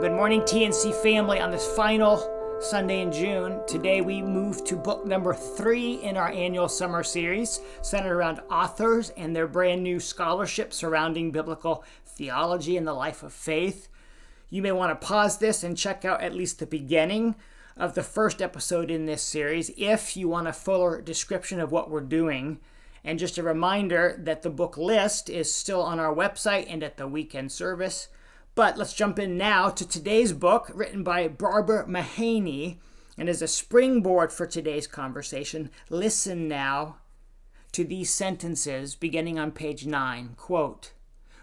Good morning, TNC family, on this final Sunday in June. Today we move to book number 3 in our annual summer series, centered around authors and their brand new scholarship surrounding biblical theology and the life of faith. You may want to pause this and check out at least the beginning of the first episode in this series if you want a fuller description of what we're doing. And just a reminder that the book list is still on our website and at the weekend service. But let's jump in now to today's book, written by Barbara Mahaney, and as a springboard for today's conversation, listen now to these sentences beginning on page 9. Quote,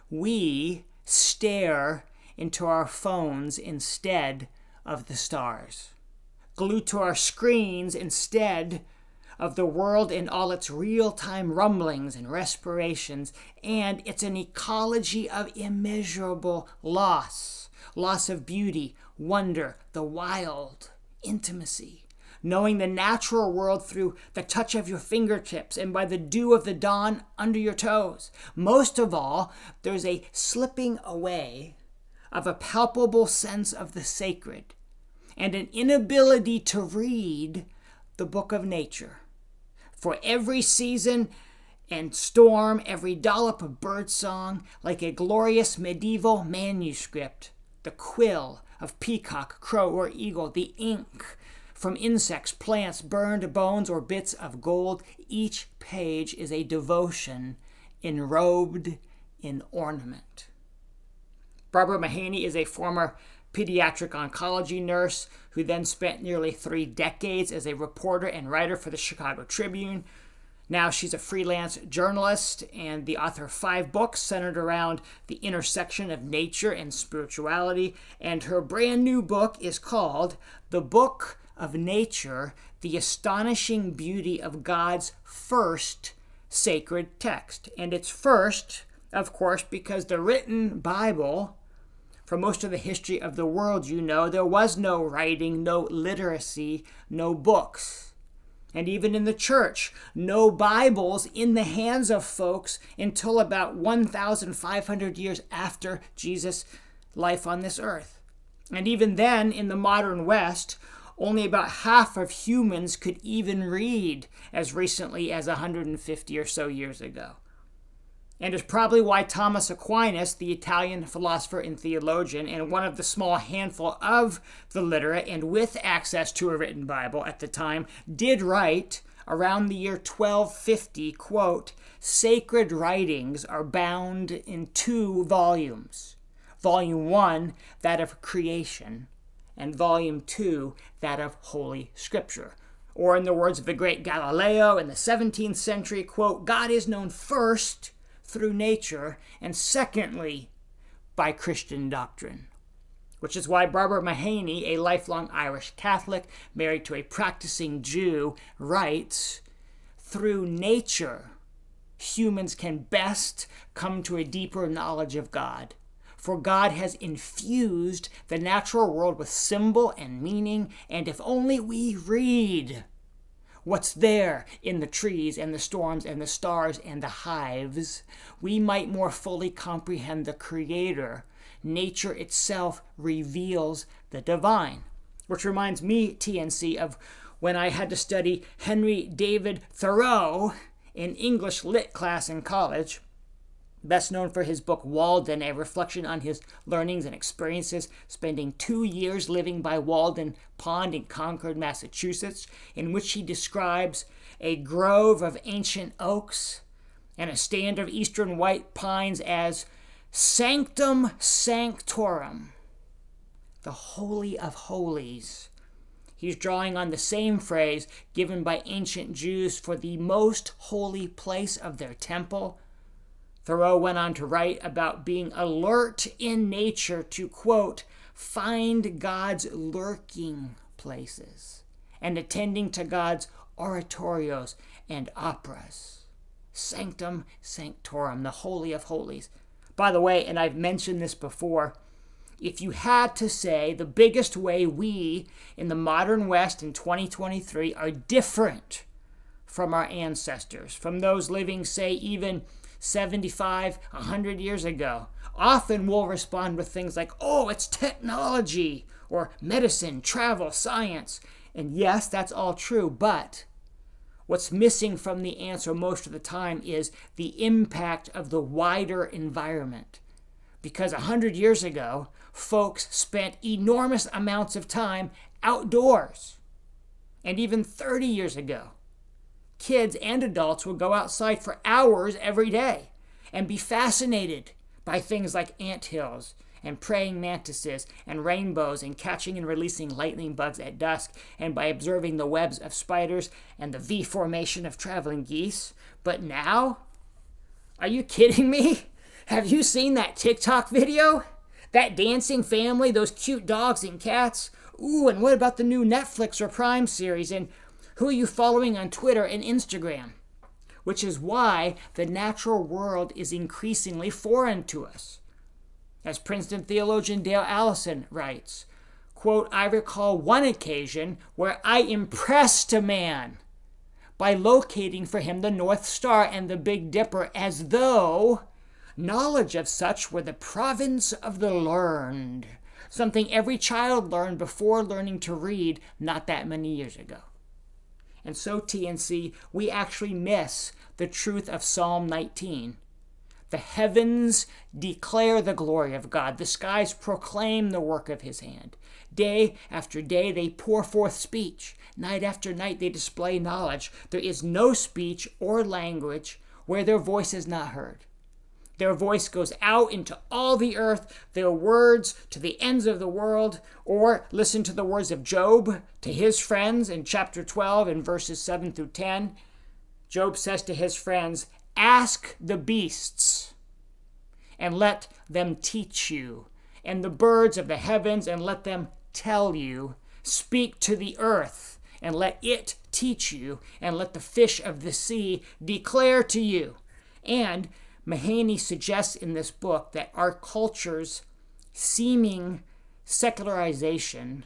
"We stare into our phones instead of the stars, glued to our screens instead of the world in all its real-time rumblings and respirations, and it's an ecology of immeasurable loss of beauty, wonder, the wild, intimacy, knowing the natural world through the touch of your fingertips and by the dew of the dawn under your toes. Most of all, there's a slipping away of a palpable sense of the sacred and an inability to read the book of nature. For every season and storm, every dollop of birdsong, like a glorious medieval manuscript, the quill of peacock, crow, or eagle, the ink from insects, plants, burned bones, or bits of gold, each page is a devotion enrobed in ornament." Barbara Mahaney is a former pediatric oncology nurse who then spent nearly 3 decades as a reporter and writer for the Chicago Tribune. Now she's a freelance journalist and the author of 5 books centered around the intersection of nature and spirituality. And her brand new book is called The Book of Nature, The Astonishing Beauty of God's First Sacred Text. And it's first, of course, because the written Bible, for most of the history of the world, there was no writing, no literacy, no books. And even in the church, no Bibles in the hands of folks until about 1,500 years after Jesus' life on this earth. And even then, in the modern West, only about half of humans could even read as recently as 150 or so years ago. And it's probably why Thomas Aquinas, the Italian philosopher and theologian, and one of the small handful of the literate and with access to a written Bible at the time, did write around the year 1250, quote, "Sacred writings are bound in 2 volumes. Volume 1, that of creation, and volume 2, that of Holy Scripture." Or in the words of the great Galileo in the 17th century, quote, "God is known first through nature, and secondly, by Christian doctrine." Which is why Barbara Mahaney, a lifelong Irish Catholic married to a practicing Jew, writes, "Through nature, humans can best come to a deeper knowledge of God. For God has infused the natural world with symbol and meaning, and if only we read what's there in the trees and the storms and the stars and the hives, we might more fully comprehend the Creator. Nature itself reveals the divine." Which reminds me, TNC, of when I had to study Henry David Thoreau in English lit class in college. Best known for his book Walden, a reflection on his learnings and experiences, spending 2 years living by Walden Pond in Concord, Massachusetts, in which he describes a grove of ancient oaks and a stand of eastern white pines as sanctum sanctorum, the holy of holies. He's drawing on the same phrase given by ancient Jews for the most holy place of their temple. Thoreau went on to write about being alert in nature to, quote, "find God's lurking places and attending to God's oratorios and operas." Sanctum sanctorum, the holy of holies. By the way, and I've mentioned this before, if you had to say the biggest way we in the modern West in 2023 are different from our ancestors, from those living, say, even 75, 100 years ago. Often we'll respond with things like, oh, it's technology, or medicine, travel, science. And yes, that's all true, but what's missing from the answer most of the time is the impact of the wider environment. Because 100 years ago, folks spent enormous amounts of time outdoors. And even 30 years ago, kids and adults would go outside for hours every day and be fascinated by things like anthills and praying mantises and rainbows and catching and releasing lightning bugs at dusk, and by observing the webs of spiders and the V formation of traveling geese. But now, are you kidding me? Have you seen that TikTok video? That dancing family, those cute dogs and cats? Ooh, and what about the new Netflix or Prime series? And who are you following on Twitter and Instagram? Which is why the natural world is increasingly foreign to us. As Princeton theologian Dale Allison writes, quote, I recall one occasion where I impressed a man by locating for him the North Star and the Big Dipper, as though knowledge of such were the province of the learned, something every child learned before learning to read not that many years ago. And so, TNC, we actually miss the truth of Psalm 19. The heavens declare the glory of God. The skies proclaim the work of his hand. Day after day they pour forth speech. Night after night they display knowledge. There is no speech or language where their voice is not heard. Their voice goes out into all the earth, their words to the ends of the world. Or listen to the words of Job to his friends in chapter 12 in verses 7 through 10. Job says to his friends, ask the beasts and let them teach you, and the birds of the heavens and let them tell you. Speak to the earth and let it teach you, and let the fish of the sea declare to you. And Mahaney suggests in this book that our culture's seeming secularization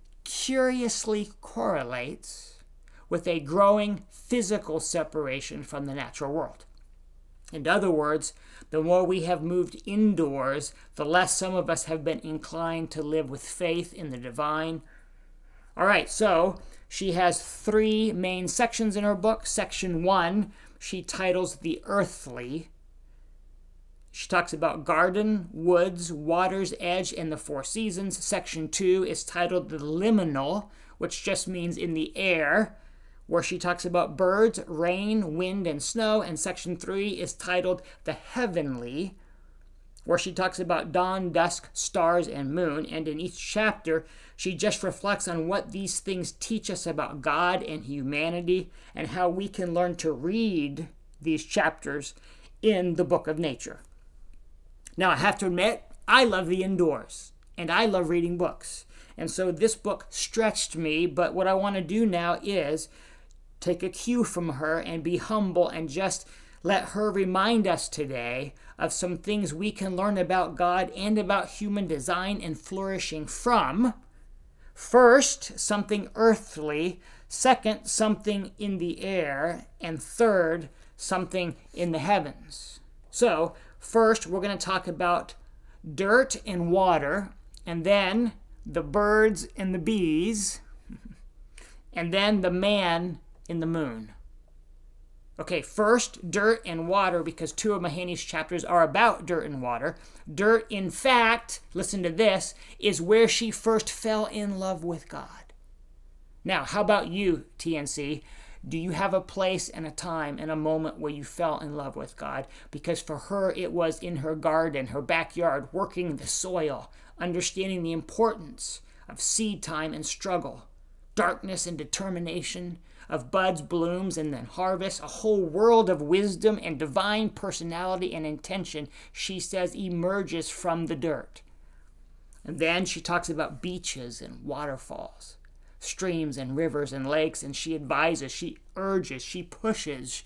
curiously correlates with a growing physical separation from the natural world. In other words, the more we have moved indoors, the less some of us have been inclined to live with faith in the divine. All right, so she has 3 main sections in her book. Section 1, she titles The Earthly. She talks about garden, woods, water's edge, and the 4 seasons. Section 2 is titled The Liminal, which just means in the air, where she talks about birds, rain, wind, and snow. And section 3 is titled The Heavenly, where she talks about dawn, dusk, stars, and moon. And in each chapter, she just reflects on what these things teach us about God and humanity, and how we can learn to read these chapters in the book of nature. Now, I have to admit, I love the indoors, and I love reading books. And so this book stretched me, but what I want to do now is take a cue from her and be humble and just let her remind us today of some things we can learn about God and about human design and flourishing from. First, something earthly. Second, something in the air. And third, something in the heavens. So, first, we're going to talk about dirt and water, and then the birds and the bees, and then the man in the moon. Okay, first, dirt and water, because 2 of Mahaney's chapters are about dirt and water. Dirt, in fact, listen to this, is where she first fell in love with God. Now, how about you, TNC? Do you have a place and a time and a moment where you fell in love with God? Because for her, it was in her garden, her backyard, working the soil, understanding the importance of seed time and struggle, darkness and determination, of buds, blooms, and then harvest, a whole world of wisdom and divine personality and intention, she says, emerges from the dirt. And then she talks about beaches and waterfalls, streams and rivers and lakes, and she advises, she urges, she pushes,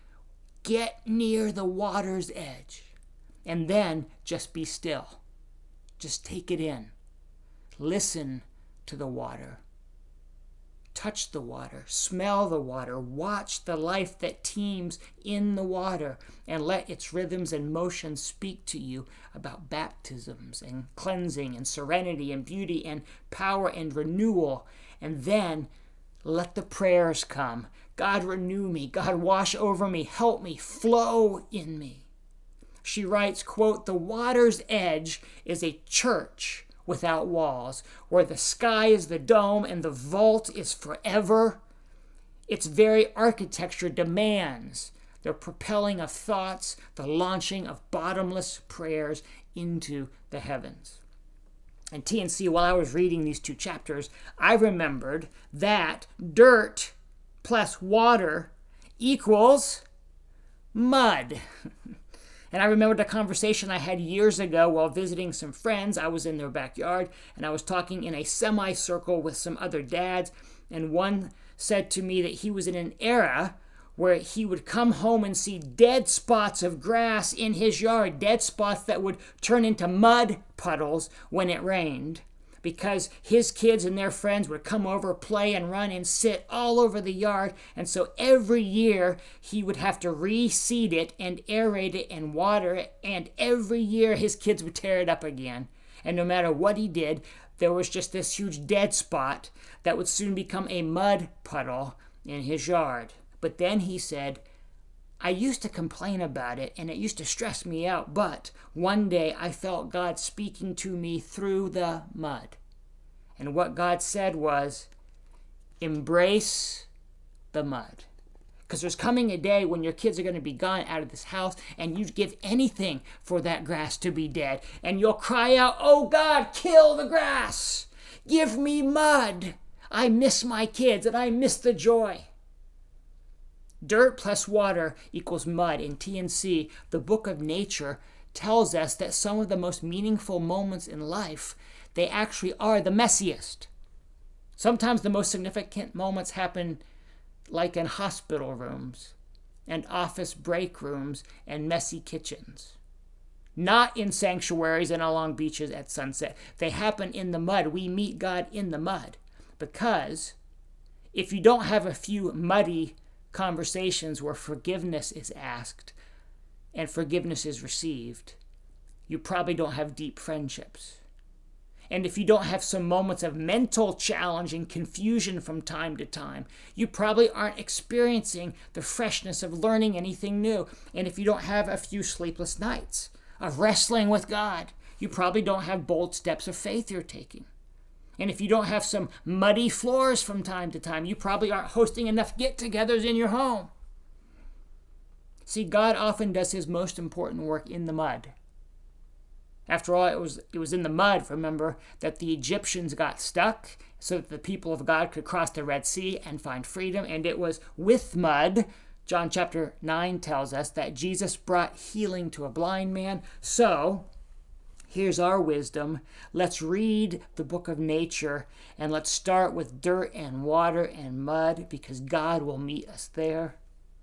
get near the water's edge, and then just be still. Just take it in. Listen to the water. touch the water, smell the water, watch the life that teems in the water, and let its rhythms and motions speak to you about baptisms and cleansing and serenity and beauty and power and renewal. And then let the prayers come. God, renew me. God, wash over me. Help me. Flow in me. She writes, quote, "The water's edge is a church without walls, where the sky is the dome and the vault is forever. Its very architecture demands the propelling of thoughts, the launching of bottomless prayers into the heavens." And TNC, while I was reading these 2 chapters, I remembered that dirt plus water equals mud. And I remembered a conversation I had years ago while visiting some friends. I was in their backyard, and I was talking in a semicircle with some other dads, and one said to me that he was in an era where he would come home and see dead spots of grass in his yard, dead spots that would turn into mud puddles when it rained, because his kids and their friends would come over, play and run and sit all over the yard. And so every year he would have to reseed it and aerate it and water it. And every year his kids would tear it up again. And no matter what he did, there was just this huge dead spot that would soon become a mud puddle in his yard. But then he said, "I used to complain about it and it used to stress me out, but one day I felt God speaking to me through the mud. And what God said was, embrace the mud. Because there's coming a day when your kids are going to be gone out of this house and you'd give anything for that grass to be dead. And you'll cry out, 'Oh God, kill the grass. Give me mud. I miss my kids and I miss the joy.'" Dirt plus water equals mud. In TNC, the book of nature tells us that some of the most meaningful moments in life, they actually are the messiest. Sometimes the most significant moments happen like in hospital rooms and office break rooms and messy kitchens. Not in sanctuaries and along beaches at sunset. They happen in the mud. We meet God in the mud. Because if you don't have a few muddy conversations where forgiveness is asked and forgiveness is received, you probably don't have deep friendships. And if you don't have some moments of mental challenge and confusion from time to time, you probably aren't experiencing the freshness of learning anything new. And if you don't have a few sleepless nights of wrestling with God, you probably don't have bold steps of faith you're taking. And if you don't have some muddy floors from time to time, you probably aren't hosting enough get-togethers in your home. See, God often does his most important work in the mud. After all, it was in the mud, remember, that the Egyptians got stuck so that the people of God could cross the Red Sea and find freedom. And it was with mud, John chapter 9 tells us, that Jesus brought healing to a blind man. So here's our wisdom. Let's read the book of nature, and let's start with dirt and water and mud, because God will meet us there.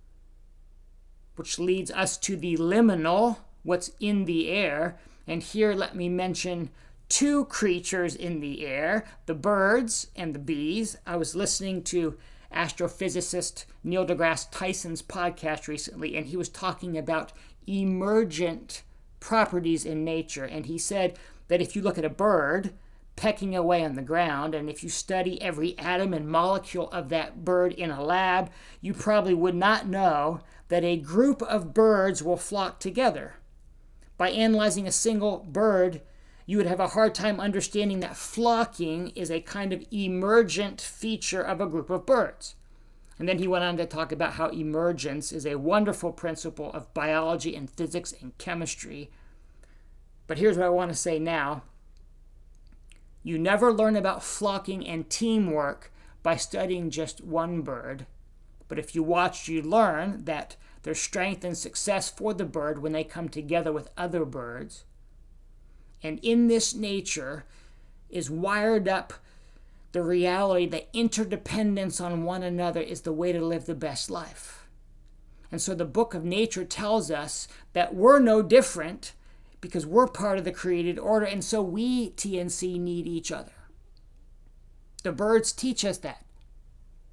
Which leads us to the liminal, what's in the air. And here let me mention 2 creatures in the air, the birds and the bees. I was listening to astrophysicist Neil deGrasse Tyson's podcast recently, and he was talking about emergent properties in nature. And he said that if you look at a bird pecking away on the ground, and if you study every atom and molecule of that bird in a lab, you probably would not know that a group of birds will flock together. By analyzing a single bird, you would have a hard time understanding that flocking is a kind of emergent feature of a group of birds. And then he went on to talk about how emergence is a wonderful principle of biology and physics and chemistry. But here's what I want to say now. You never learn about flocking and teamwork by studying just one bird. But if you watch, you learn that there's strength and success for the bird when they come together with other birds. And in this nature is wired up the reality that interdependence on one another is the way to live the best life. And so the book of nature tells us that we're no different because we're part of the created order, and so we, TNC, need each other. The birds teach us that.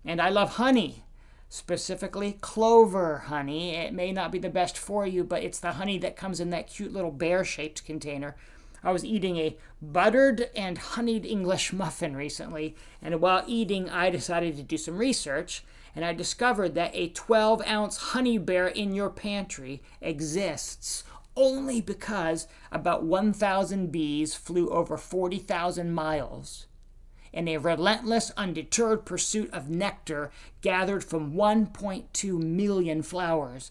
And I love honey, specifically clover honey. It may not be the best for you, but it's the honey that comes in that cute little bear-shaped container. I was eating a buttered and honeyed English muffin recently, and while eating, I decided to do some research, and I discovered that a 12-ounce honey bear in your pantry exists only because about 1,000 bees flew over 40,000 miles in a relentless, undeterred pursuit of nectar gathered from 1.2 million flowers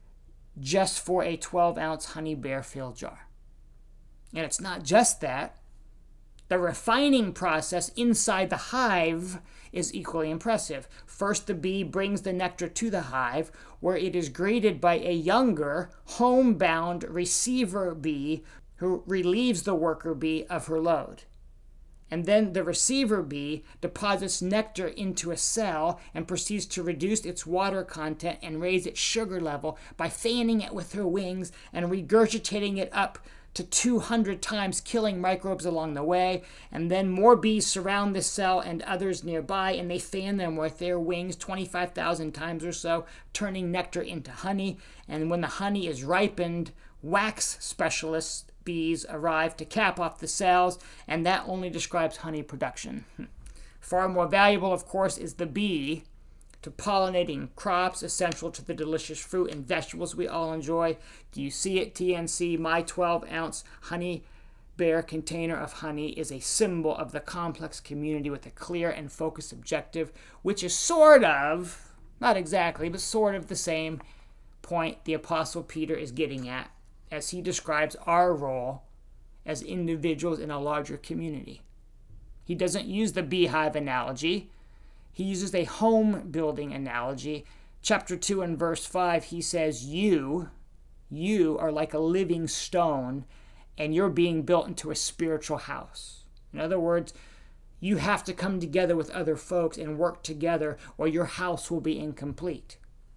just for a 12-ounce honey bear filled jar. And it's not just that. The refining process inside the hive is equally impressive. First, the bee brings the nectar to the hive, where it is greeted by a younger, homebound receiver bee who relieves the worker bee of her load. And then the receiver bee deposits nectar into a cell and proceeds to reduce its water content and raise its sugar level by fanning it with her wings and regurgitating it up to 200 times, killing microbes along the way. And then more bees surround the cell and others nearby, and they fan them with their wings 25,000 times or so, turning nectar into honey. And when the honey is ripened, wax specialists bees arrive to cap off the cells, and that only describes honey production. Far more valuable, of course, is the bee to pollinating crops essential to the delicious fruit and vegetables we all enjoy. Do you see it, TNC? My 12-ounce honey bear container of honey is a symbol of the complex community with a clear and focused objective, which is sort of, not exactly, but sort of the same point the Apostle Peter is getting at as he describes our role as individuals in a larger community. He doesn't use the beehive analogy. He uses a home building analogy. Chapter 2 and verse 5, he says, you are like a living stone, and you're being built into a spiritual house. In other words, you have to come together with other folks and work together, or your house will be incomplete.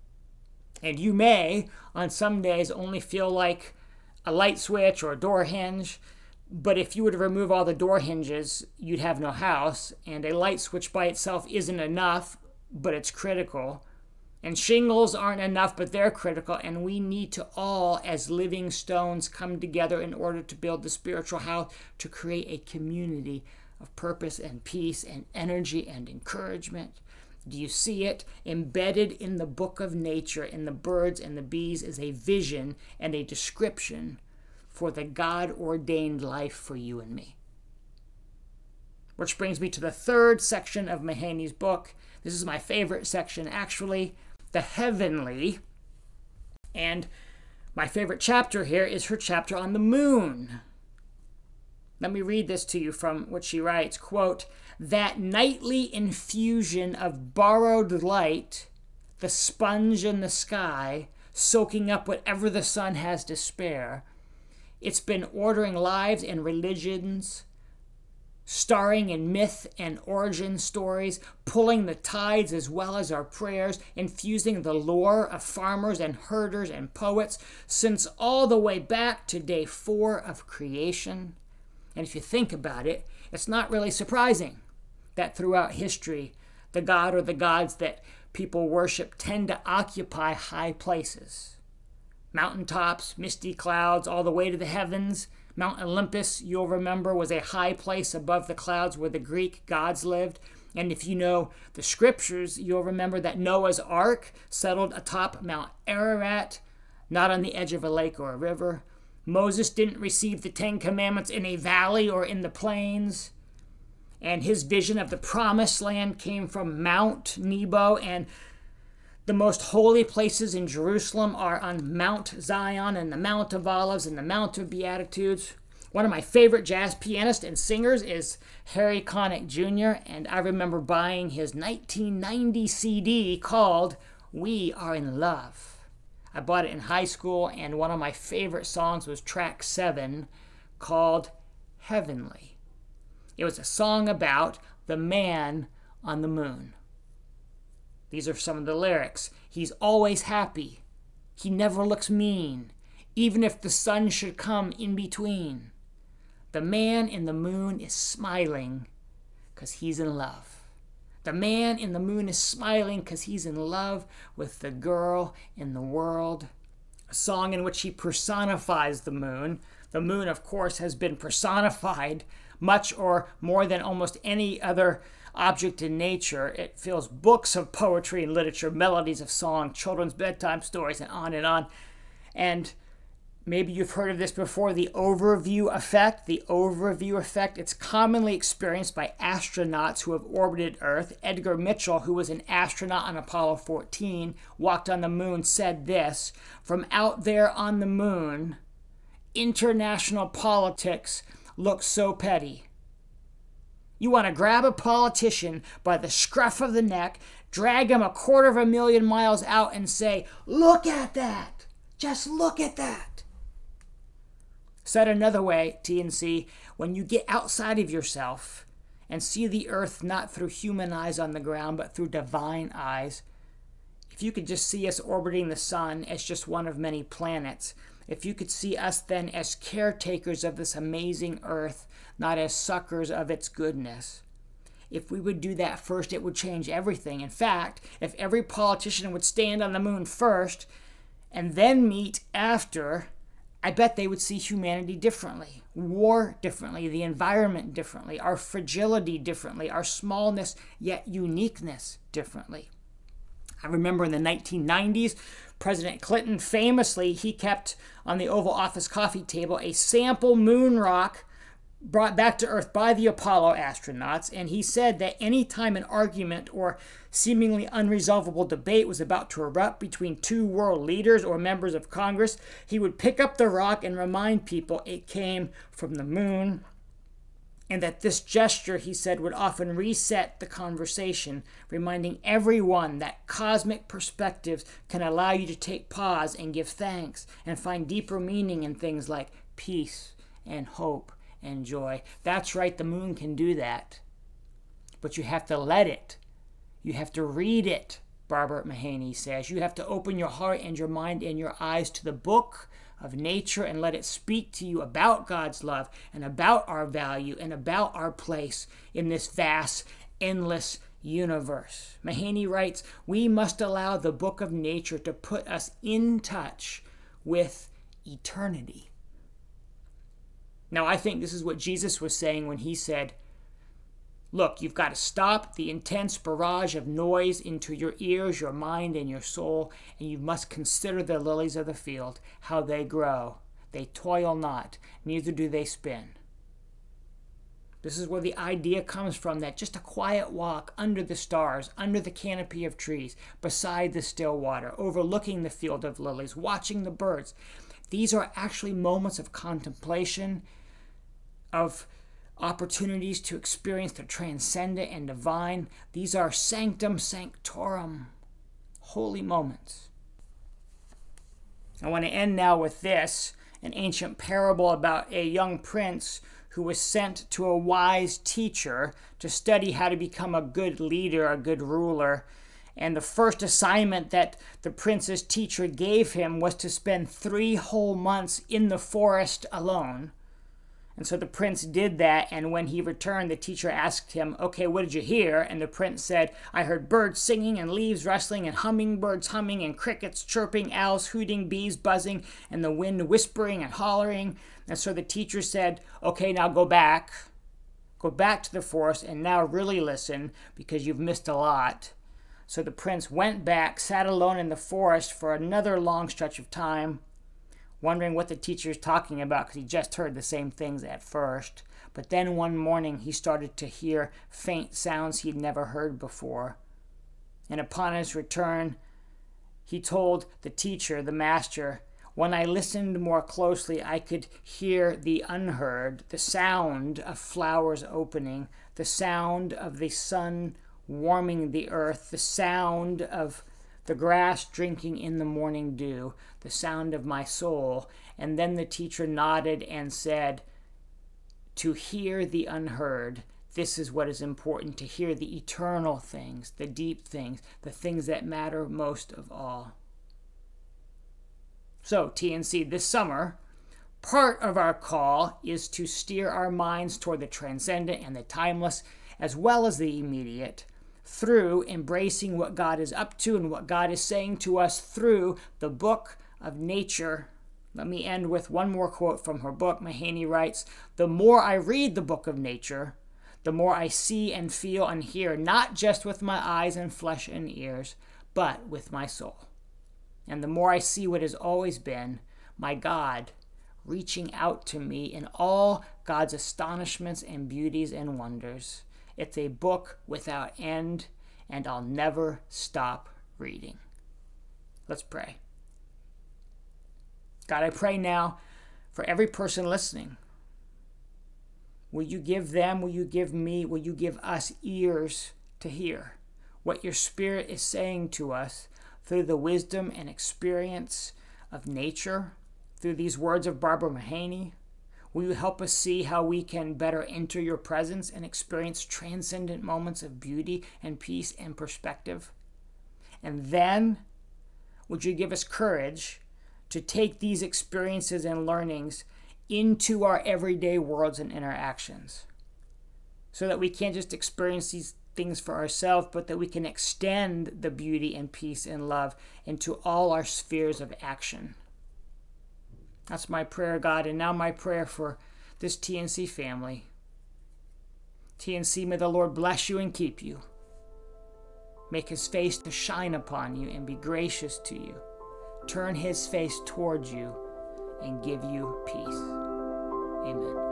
And you may, on some days, only feel like a light switch or a door hinge, but if you were to remove all the door hinges, you'd have no house, and a light switch by itself isn't enough, but it's critical. And shingles aren't enough, but they're critical, and we need to all, as living stones, come together in order to build the spiritual house, to create a community of purpose and peace and energy and encouragement. Do you see it? Embedded in the book of nature, in the birds and the bees, is a vision and a description for the God-ordained life for you and me. Which brings me to the third section of Mahaney's book. This is my favorite section, actually, the heavenly. And my favorite chapter here is her chapter on the moon. Let me read this to you from what she writes, quote, "That nightly infusion of borrowed light, the sponge in the sky, soaking up whatever the sun has to spare, it's been ordering lives and religions, starring in myth and origin stories, pulling the tides as well as our prayers, infusing the lore of farmers and herders and poets, since all the way back to day 4 of creation." And if you think about it, it's not really surprising that throughout history, the god or the gods that people worship tend to occupy high places. Mountaintops, misty clouds, all the way to the heavens. Mount Olympus, you'll remember, was a high place above the clouds where the Greek gods lived. And if you know the scriptures, you'll remember that Noah's Ark settled atop Mount Ararat, not on the edge of a lake or a river. Moses didn't receive the 10 Commandments in a valley or in the plains. And his vision of the promised land came from Mount Nebo, and the most holy places in Jerusalem are on Mount Zion and the Mount of Olives and the Mount of Beatitudes. One of my favorite jazz pianists and singers is Harry Connick Jr., and I remember buying his 1990 CD called We Are in Love. I bought it in high school, and one of my favorite songs was track 7 called Heavenly. It was a song about the man on the moon. These are some of the lyrics. He's always happy. He never looks mean, even if the sun should come in between. The man in the moon is smiling because he's in love. The man in the moon is smiling because he's in love with the girl in the world. A song in which he personifies the moon. The moon, of course, has been personified much or more than almost any other object in nature. It fills books of poetry and literature, melodies of song, children's bedtime stories, and on and on. And maybe you've heard of this before, the overview effect. The overview effect, it's commonly experienced by astronauts who have orbited Earth. Edgar Mitchell, who was an astronaut on Apollo 14, walked on the moon, said this: "From out there on the moon, international politics looks so petty. You want to grab a politician by the scruff of the neck, drag him 250,000 miles out and say, 'Look at that! Just look at that!'" Said another way, TNC, when you get outside of yourself and see the earth not through human eyes on the ground, but through divine eyes, if you could just see us orbiting the sun as just one of many planets, if you could see us then as caretakers of this amazing earth, not as suckers of its goodness, if we would do that first, it would change everything. In fact, if every politician would stand on the moon first and then meet after, I bet they would see humanity differently, war differently, the environment differently, our fragility differently, our smallness yet uniqueness differently. I remember in the 1990s, President Clinton famously, he kept on the Oval Office coffee table a sample moon rock brought back to Earth by the Apollo astronauts, and he said that any time an argument or seemingly unresolvable debate was about to erupt between two world leaders or members of Congress, he would pick up the rock and remind people it came from the moon, and that this gesture, he said, would often reset the conversation, reminding everyone that cosmic perspectives can allow you to take pause and give thanks and find deeper meaning in things like peace and hope and joy. That's right, the moon can do that. But you have to let it. You have to read it, Barbara Mahaney says. You have to open your heart and your mind and your eyes to the book of nature and let it speak to you about God's love and about our value and about our place in this vast, endless universe. Mahaney writes, "We must allow the book of nature to put us in touch with eternity." Now, I think this is what Jesus was saying when he said, look, you've got to stop the intense barrage of noise into your ears, your mind, and your soul, and you must consider the lilies of the field, how they grow. They toil not, neither do they spin. This is where the idea comes from, that just a quiet walk under the stars, under the canopy of trees, beside the still water, overlooking the field of lilies, watching the birds. These are actually moments of contemplation, of opportunities to experience the transcendent and divine. These are sanctum sanctorum, holy moments. I want to end now with this, an ancient parable about a young prince who was sent to a wise teacher to study how to become a good leader, a good ruler. And the first assignment that the prince's teacher gave him was to spend 3 whole months in the forest alone. And so the prince did that, and when he returned, the teacher asked him, okay, what did you hear? And the prince said, I heard birds singing and leaves rustling and hummingbirds humming and crickets chirping, owls hooting, bees buzzing, and the wind whispering and hollering. And so the teacher said, okay, now go back to the forest and now really listen because you've missed a lot. So the prince went back, sat alone in the forest for another long stretch of time, wondering what the teacher is talking about because he just heard the same things at first. But then one morning he started to hear faint sounds he'd never heard before. And upon his return, he told the teacher, the master, when I listened more closely, I could hear the unheard, the sound of flowers opening, the sound of the sun warming the earth, the sound of the grass drinking in the morning dew, the sound of my soul. And then the teacher nodded and said, to hear the unheard, this is what is important, to hear the eternal things, the deep things, the things that matter most of all. So, TNC, this summer, part of our call is to steer our minds toward the transcendent and the timeless, as well as the immediate, through embracing what God is up to and what God is saying to us through the book of nature. Let me end with one more quote from her book. Mahaney writes, "The more I read the book of nature, the more I see and feel and hear, not just with my eyes and flesh and ears, but with my soul. And the more I see what has always been, my God, reaching out to me in all God's astonishments and beauties and wonders. It's a book without end, and I'll never stop reading." Let's pray. God, I pray now for every person listening. Will you give them, will you give me, will you give us ears to hear what your Spirit is saying to us through the wisdom and experience of nature, through these words of Barbara Mahaney? Will you help us see how we can better enter your presence and experience transcendent moments of beauty and peace and perspective? And then, would you give us courage to take these experiences and learnings into our everyday worlds and interactions, so that we can't just experience these things for ourselves, but that we can extend the beauty and peace and love into all our spheres of action. That's my prayer, God, and now my prayer for this TNC family. TNC, may the Lord bless you and keep you. Make his face to shine upon you and be gracious to you. Turn his face towards you and give you peace. Amen.